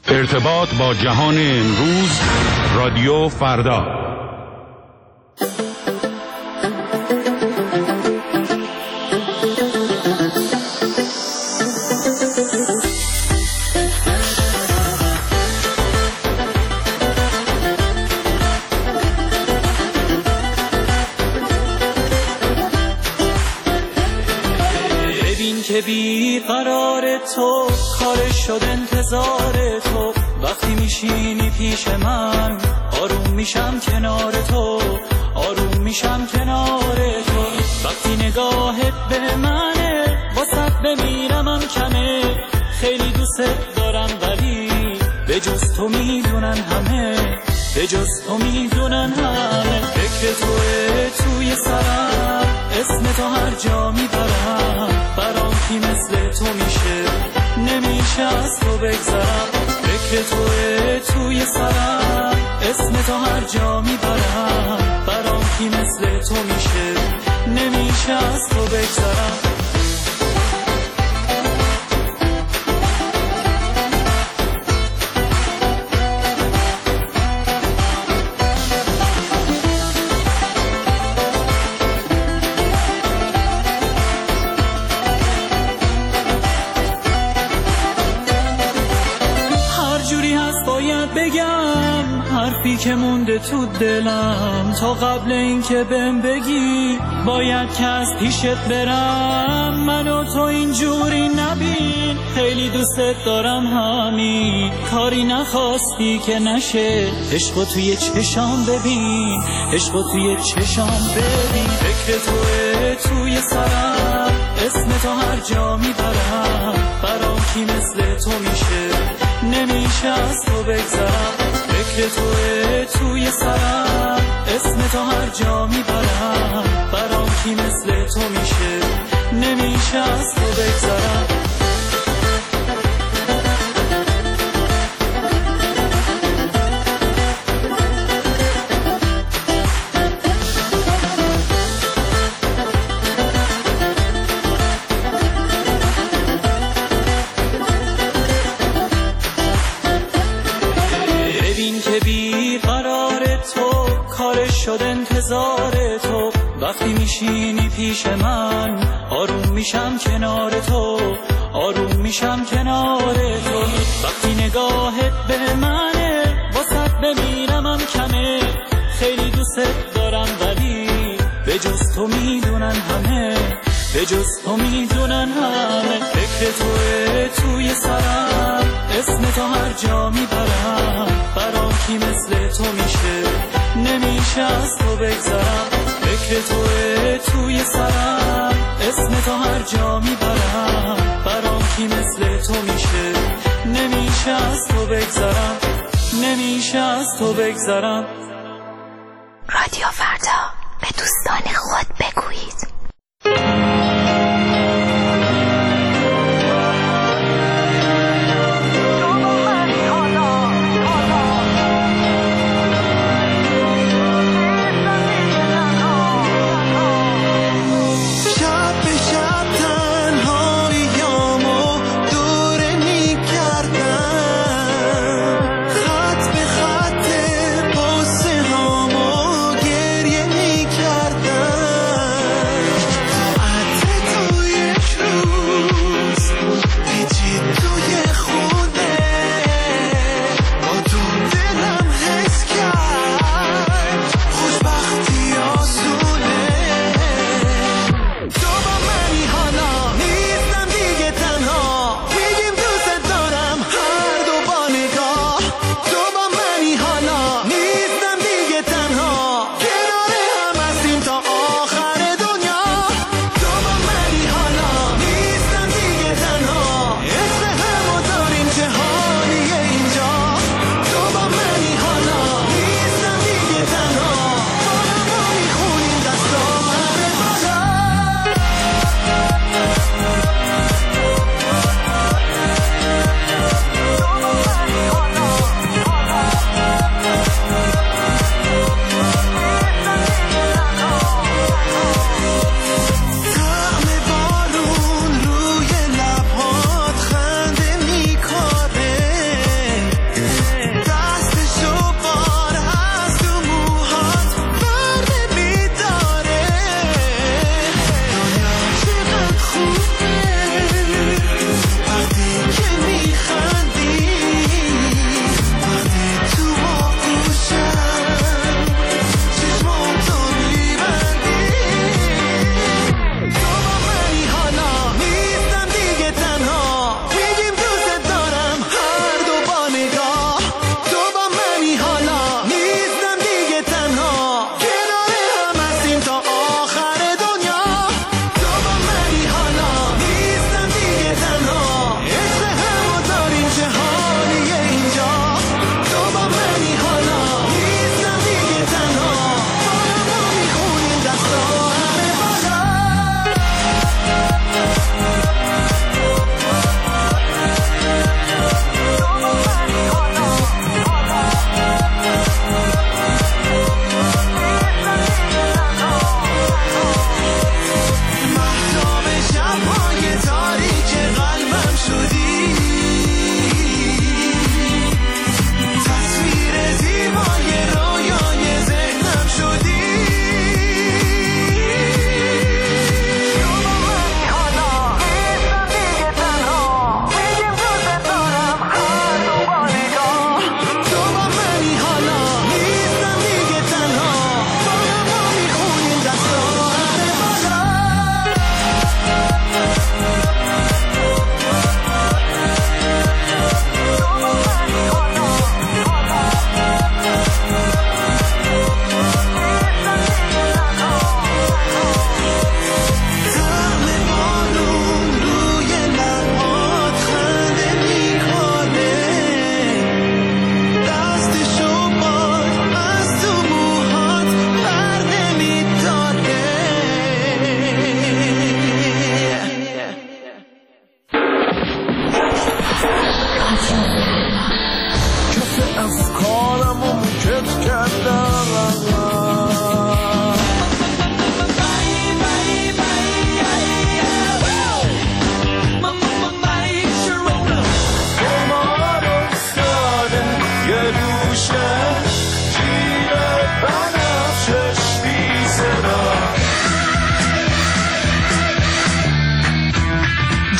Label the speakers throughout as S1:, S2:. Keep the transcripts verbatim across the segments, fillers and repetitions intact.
S1: ارتباط با جهان امروز، رادیو فردا.
S2: ببین که بی قرار تو، کار شد انتظار تو. وقتی میشینی پیش من آروم میشم کنار تو، آروم میشم کنار تو. وقتی نگاهت به منه واسه بمیرمم کمه. خیلی دوست دارم ولی به جز تو میدونن همه، به جز تو میدونن همه. فکر توه توی سرم، اسم تو هر جا میبرم. برام کی مثل تو میشه، نمیشه از تو بگذرم. فکر توه توی سرم، اسم تو هر جا میبرم. برام کی مثل تو میشه، نمیشه از تو بگذرم. بگم حرفی که مونده تو دلم، تا قبل این که بهم بگی باید که از پیشت برم. منو تو اینجوری نبین، خیلی دوست دارم همین. کاری نخواستی که نشه، عشقو توی چشام ببین، عشقو توی چشام ببین. فکر توه توی سرم، اسم تو هر جا میبرم. برام کی مثل تو میشه، نمیشه از تو بگذرم. فکر توه توی سرم، اسم تو هر جا میبرم. برام کی مثل تو میشه، نمیشه از تو بگذرم. شد انتظار تو. وقتی میشینی پیش من آروم میشم کنار تو، آروم میشم کنار تو. وقتی نگاهت به منه واسه بمیرمم کمه. خیلی دوست دارم ولی به جز تو میدونن همه، به جز تو میدونن همه. فکر توه توی سرم، اسم تو هر جا میبرم. برام کی مثل تو میشه، نمیشه از تو بگذرم. فکر توه توی سرم، اسم تو هر جا میبرم. برام کی مثل تو میشه، نمیشه از تو بگذرم، نمیشه از تو بگذرم.
S3: رادیو فردا، به دوستان خود بگویید.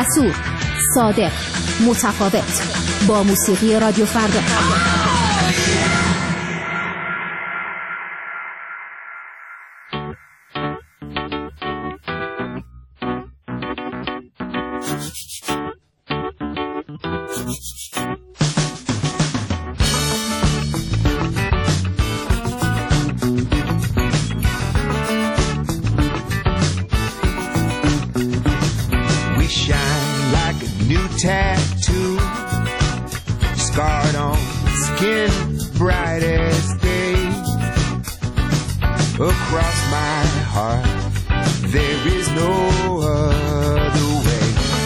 S4: جسور، صادق، متفاوت، با موسیقی رادیو فردا.
S5: Tattoo scarred on skin, bright as day. Across my heart there is no other way.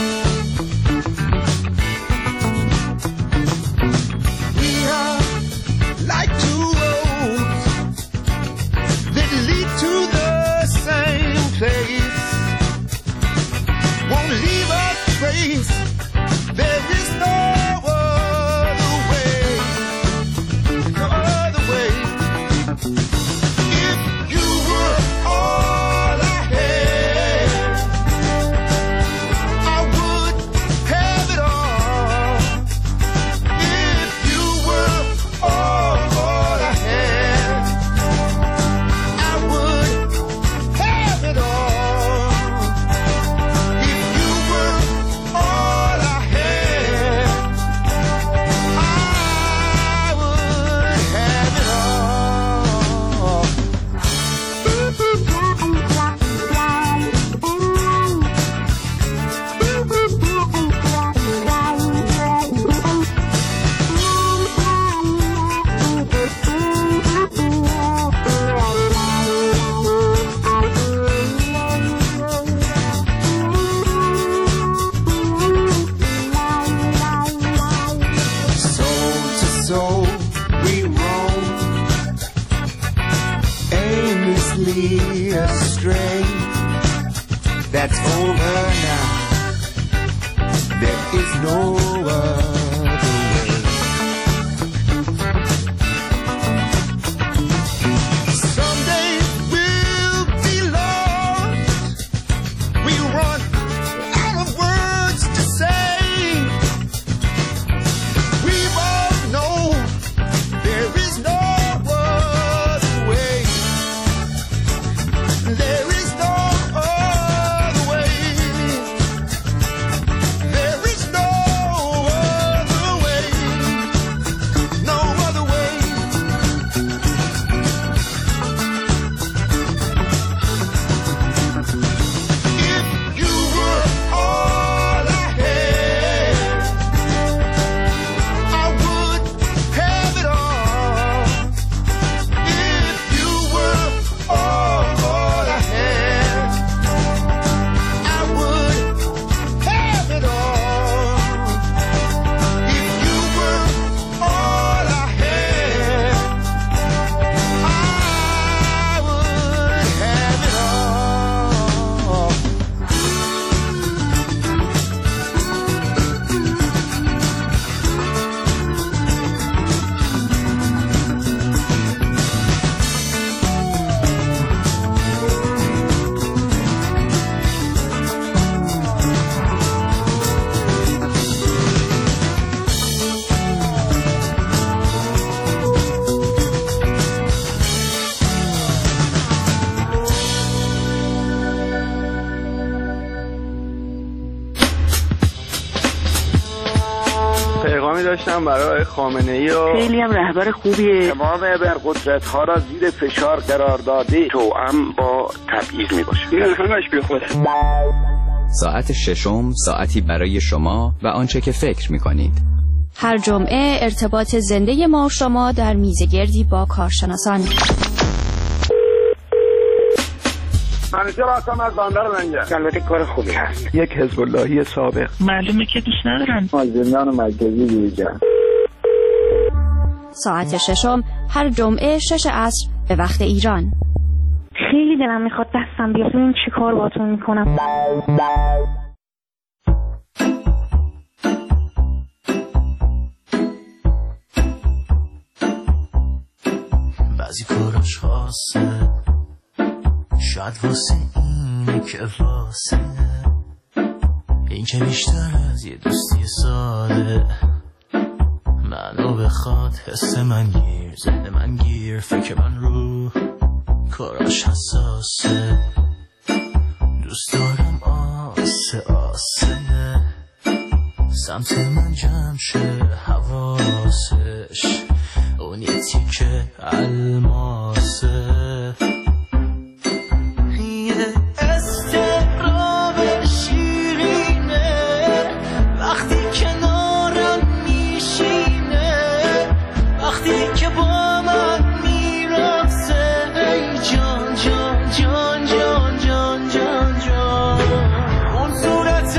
S5: We are like two roads that lead to the same place, won't leave a trace. There is no other way, no other way. If you were all I had, I would have it all. If you were all, all I had, I would have it all. If you were all I astray. That's over now. There is no other way. Someday we'll be lost. We run out of words to say. We both know there is no there is no other way. There is no other way. No other way. If you were all I had, I would have it all. If you were all
S6: داشتم برای خامنه‌ای و
S7: خیلی هم رهبر خوبیه.
S6: تمام ابرقدرت‌ها را زیر فشار قرار داده توأم با تبعیض می‌باشه. این همش بیخوده.
S8: ساعت ششم ساعتی برای شما و آنچه که فکر می‌کنید.
S4: هر جمعه ارتباط زنده ما و شما در میزگردی با کارشناسان.
S6: منیجر هستم از بندر لنگر. البته کار خوبی هست. یک حزب اللهی سابق.
S7: معلومه که دوست ندارن.
S6: مازندران مرکزی دیجا.
S4: ساعت ششم هر جمعه شش عصر به وقت ایران.
S7: خیلی دلم میخواد دستم بیاد ببینم چی کار باهاتون میکنم.
S9: بعضی کاراش خاصه، شاید واسه اینه که واسه این که بیشتر از یه دوستی ساده منو بخواد، حس من گیر، ذهن من گیر، فکر من رو کاراش حساسه. دوست دارم آسه آسه سمت من جمع شه حواسش، اون یه تیکه الماسه. یه استراب شیرینه وقتی کنارم میشینه، وقتی که با من میرقصه. ای جان جان جان جان جان جان جان، اون صورت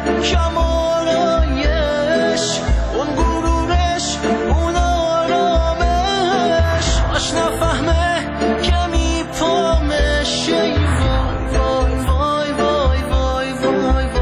S9: کمالایش، اون غرورش، اون آرامش، باش نفهمه که میپامش. ای وای وای وای وای وای وای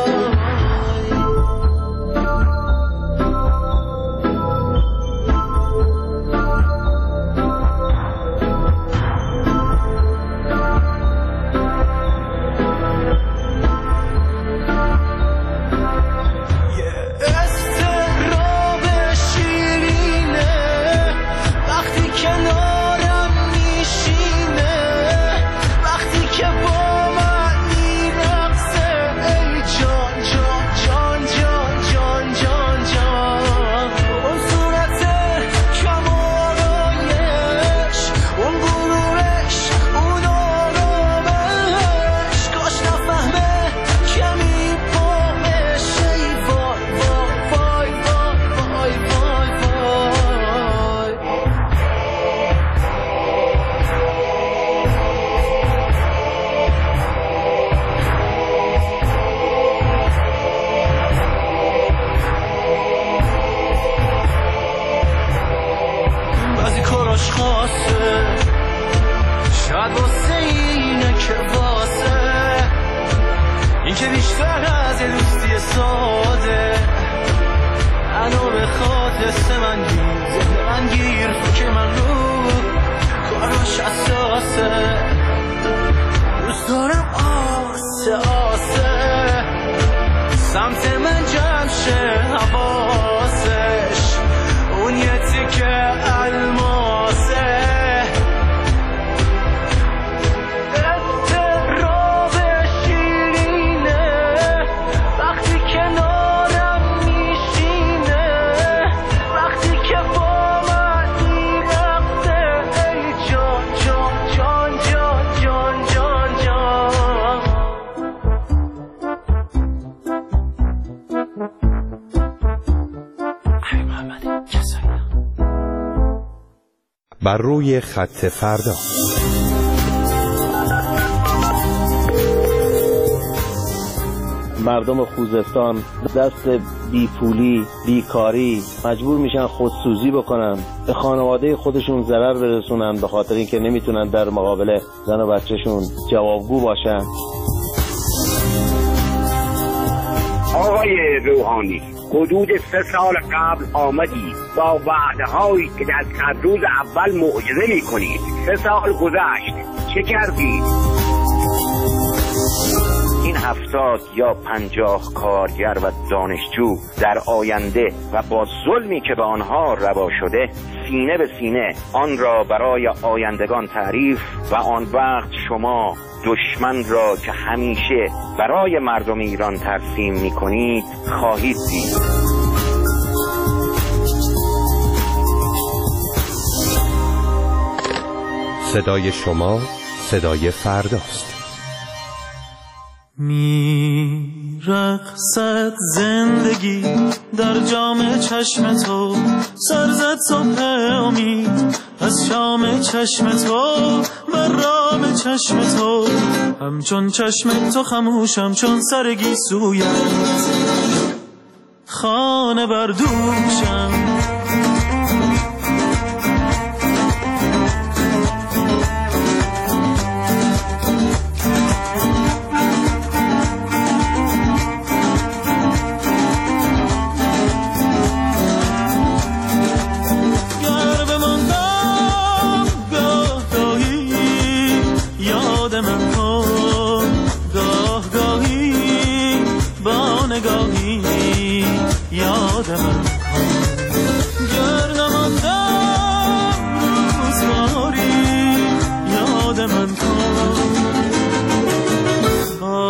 S9: استراب شیرینه وقتی کنارم میشینه، وقتی که با من میرقصه. ای جان جان جان جان جان جان جان، اون صورت کمالایش، اون غرورش، اون آرامش، کاش نفهمه که میپامش. ای وای وای وای وای وای وای وای. بعضی کاراش خاصه، شاید واسه اینه که واسه این که بیشتر از یه دوستی ساده منو بخواد، حس من گیر، ذهن من گیر، فکر من رو کاراش حساسه. دوست دارم آسه آسه سمت من جمع شه حواسش، اون یه تیکه الماسه. استراب شیرینه وقتی کنارم میشینه، وقتی که با من میرقصه. ای جان جان جان جان جان جان جان. ای محمد کسایی
S10: بر روی خط فردا.
S11: مردم خوزستان دست بیپولی، بیکاری مجبور میشن خودسوزی بکنن، به خانواده خودشون ضرر برسونن به خاطر اینکه نمیتونن در مقابل زن و بچهشون جوابگو باشن.
S6: آقای روحانی، حدود سه سال قبل آمدی با وعده‌هایی که در صد روز اول معجزه می‌کنید. سه سال گذشت، چه کردید؟ این هفتاد یا پنجاه کارگر و دانشجو در آینده و با ظلمی که به آنها روا شده سینه به سینه آن را برای آیندگان تعریف و آن وقت شما دشمن را که همیشه برای مردم ایران ترسیم می‌کنید خواهید دید.
S10: صدای شما صدای فرداست.
S9: میرقصد زندگی در جام چشم تو، سرزد صبح امید از شام چشم تو و رام چشم تو. همچون چشم تو خموشم چون سر گیسویت، خانه بردوشم.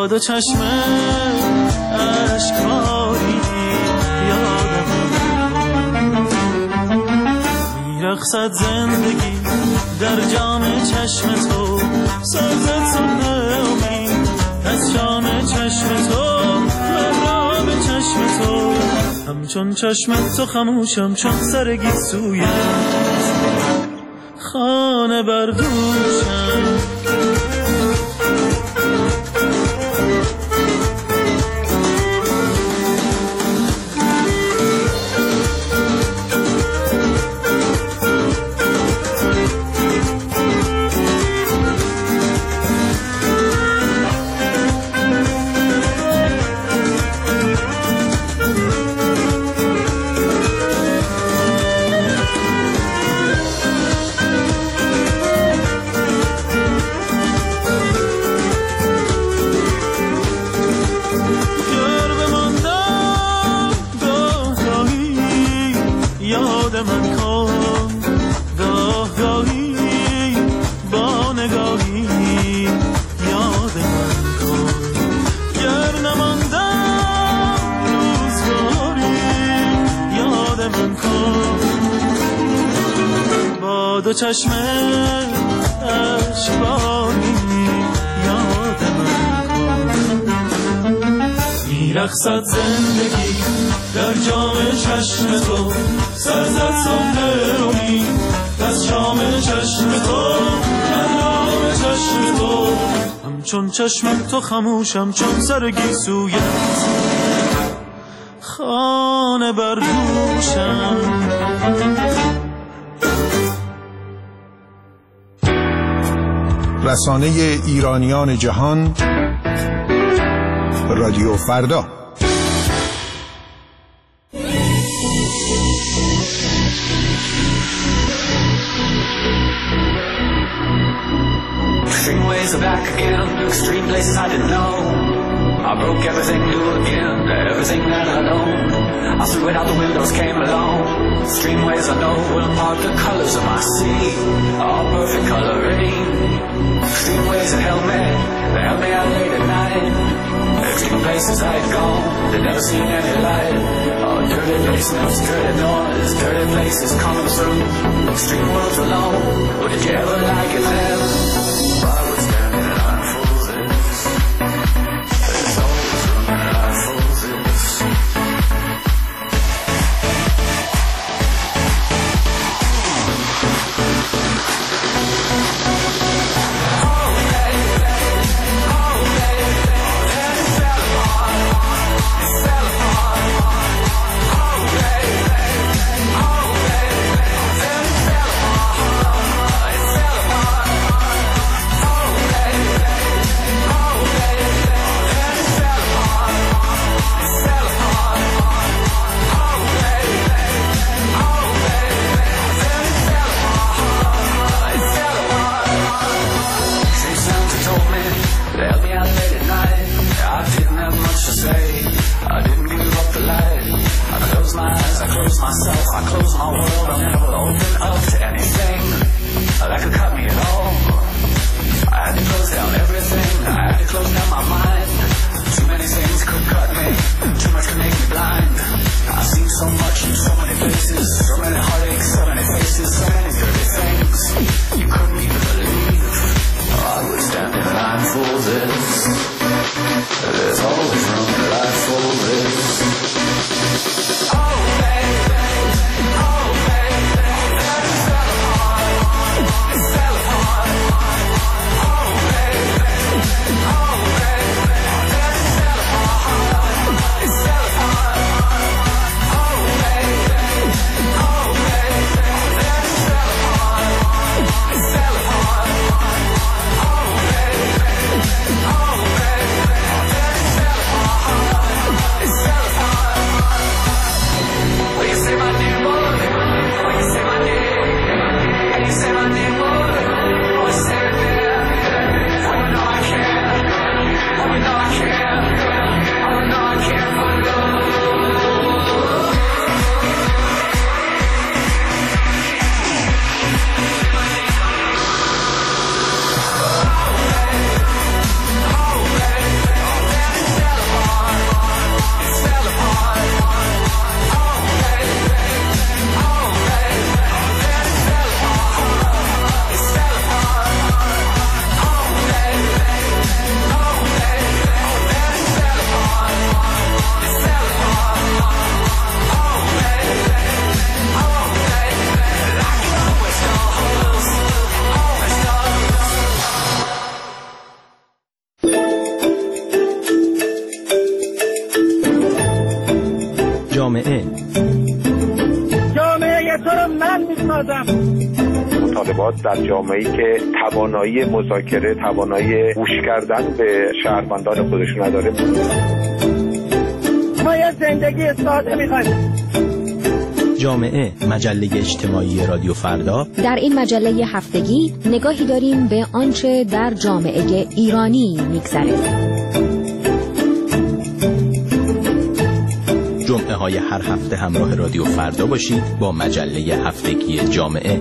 S9: با دو چشم اشکباری یادم میرقصد زندگی در جام چشم تو، سازد صبح امید از شام چشم تو، مرام چشم تو، همچون چشم تو خموشم چون سر گیسویت خانه بردوشم. دو چشم اشکباری یاد من کن، میرقصد زندگی در جام چشم تو، سرزد صبح امید از شام چشم تو، مرام چشم تو، همچون چشم تو خموشم چون سر گیسویت خانه بردوشم.
S12: رسانه ایرانیان جهان، رادیو فردا.
S13: Extreme ways are back again, extreme places I didn't know. I broke everything new again, everything that I'd owned. I threw it out the windows, came along. Extreme ways I know will impart the colors of my sea, all perfect coloring. Extreme ways that held me, they held me out late at night. Extreme places I had gone, they'd never seen any light. Oh, dirty basements, dirty noise, dirty places coming through. Extreme worlds alone, but did you ever like it there? I was standing in line for this. There's always room in line for this.
S14: Oh تو رو من میسازم.
S15: مطالبات در جامعه‌ای که توانایی مذاکره، توانایی گوش کردن به شهروندان خودشون نداره.
S14: ما یه زندگی ساده میخوایم.
S16: جامعه، مجله اجتماعی رادیو فردا.
S17: در این مجله هفتگی نگاهی داریم به آنچه در جامعه ایرانی میگذره.
S16: جمعه های هر هفته همراه رادیو فردا باشید با مجله هفتگی جامعه.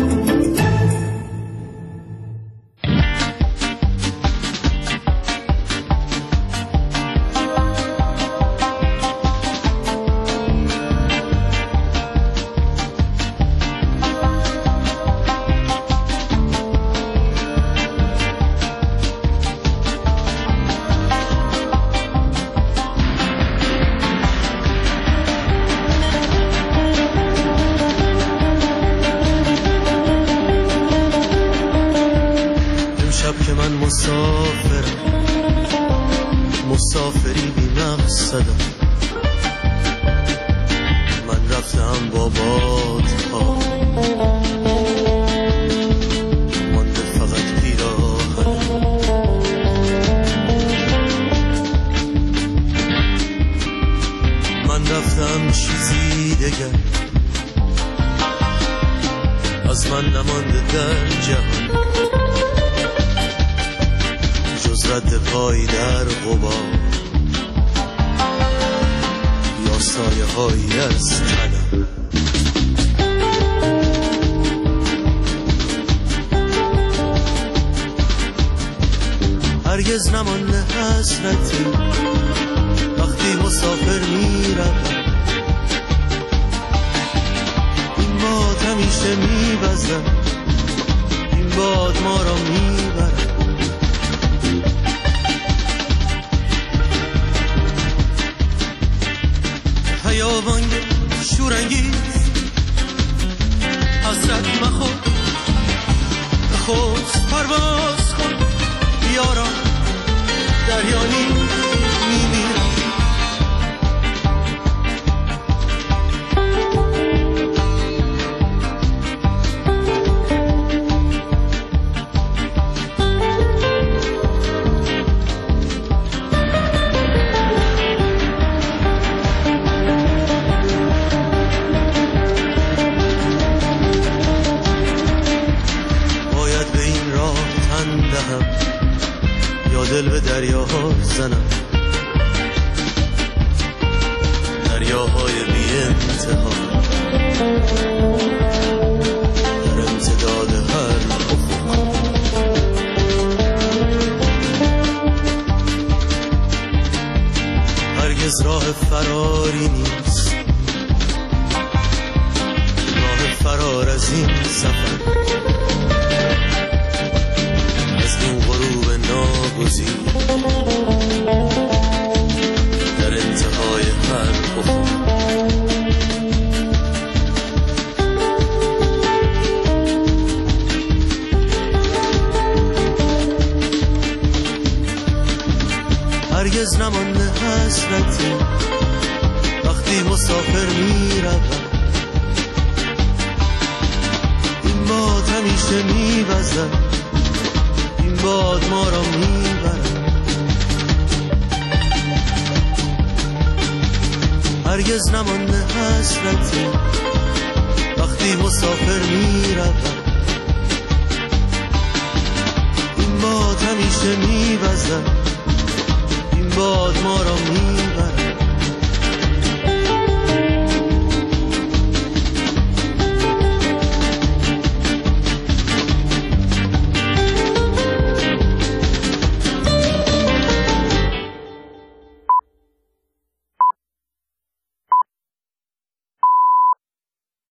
S18: هرگز نمانده حسرتی وقتی مسافر میرم. این باد همیشه میبزم، این باد ما را میبرد. خیابان شورانگیز حسرت مخور، خود پرواز کن یاران، دریانی میمیرم. باید به این راه تن دهم یا دل به دریاها زنم، دریاهای بی انتها در امتداد هر افق. هرگز راه فراری نیست، راه فرار از این سفر، از این غروب ناگزیر در انتهای هر افق. هرگز نمانده حسرتی وقتی مسافر میروم. این باد همیشه میوزد، این باد ما را میبرد. هرگز نمانده حسرتی وقتی مسافر میروم. این باد همیشه میوزد، این باد ما را میبرد.